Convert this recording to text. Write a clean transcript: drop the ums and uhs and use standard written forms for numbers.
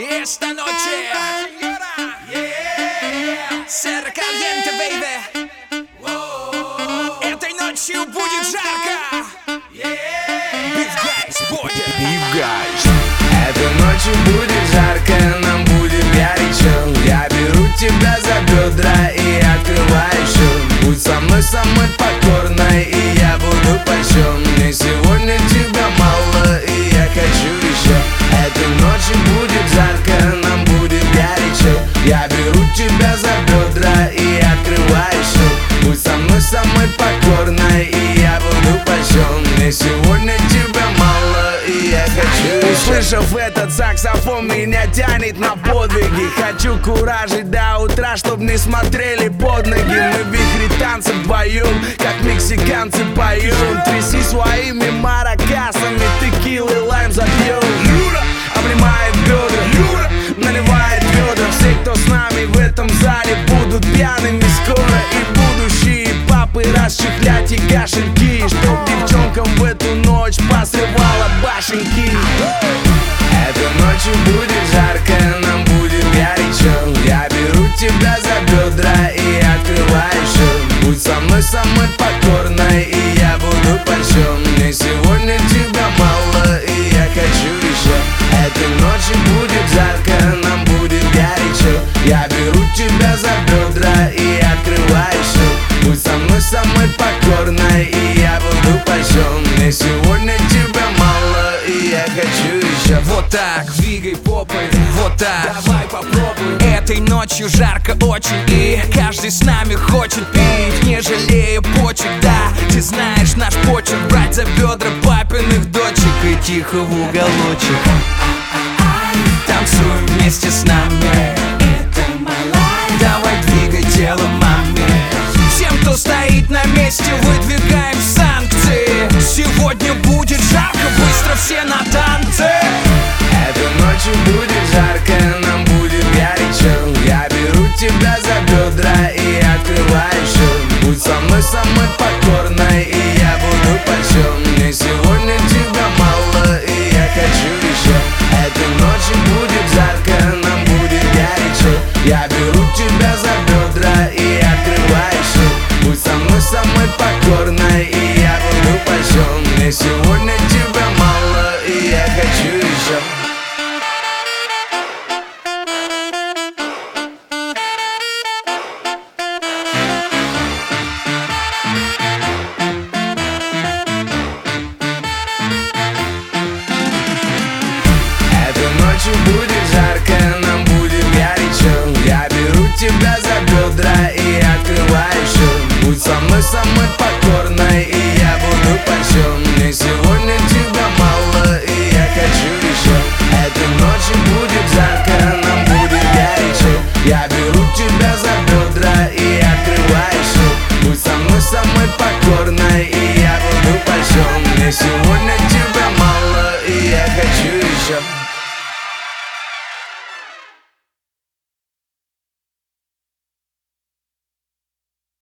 esta noche Serra Caliente, baby. Этой ночью будет жарко. Big Guys, Бодя. Big Guys. Этой ночью будет жарко, нам будет горячо. Я беру тебя за бедра и открываю счет. Будь со мной самой покорной, и я буду польщен. Мне сегодня тебя мало, и я хочу еще. Этой ночью будет жарко, нам будет горячо. Я беру тебя за бедра и открываю счет. Будь со мной самой покорной, и я буду польщен. Мне сегодня тебя мало, и я хочу еще. Услышав этот саксофон, меня тянет на подвиги. Хочу куражить до утра, чтоб не смотрели под ноги. Мы вихри танцев поем, как мексиканцы поем. Тряси своими маракасами, текилы, лайм запьем. Юра обнимает бедра, Юра наливает ведра. Все, кто с нами в этом зале, будут пьяными скоро. И будущие папы расчехлять и кошельки, чтоб девчонкам в эту ночь посрывала башенки. Этой ночью будет жарко, нам будет горячо. Я беру тебя за бедра и открываю счет. Будь со мной самой покорной, и я буду польщен. Мне сегодня тебя мало, и я хочу еще. Этой ночью будет жарко, нам будет горячо. Я беру тебя за бедра и открываю счет. Будь со мной самой покорной, и я буду польщен. Мне сегодня тебя мало, и я хочу еще. Вот так, двигай попой, вот так, давай попробуй. Этой ночью жарко очень, и каждый с нами хочет пить, не жалея почек, да. Ты знаешь наш почерк, брать за бедра папиных дочек и тихо в уголочек. Танцуй вместе с нами, давай двигай тело, маме. Всем, кто стоит на месте, выдвигаем санкции. Сегодня будет жарко, быстро все на танцы. Этой ночью будет жарко, нам будет горячо. Я беру тебя за бедра и открываю счет. Будь со мной самой покорной, и я буду польщен. Мне сегодня тебя мало, и я хочу еще. Этой ночью будет жарко, нам будет горячо. Я беру тебя за бедра и открываю счет. Будь со мной самой покорной, и я буду польщен. Мне сегодня тебя мало, и я хочу еще.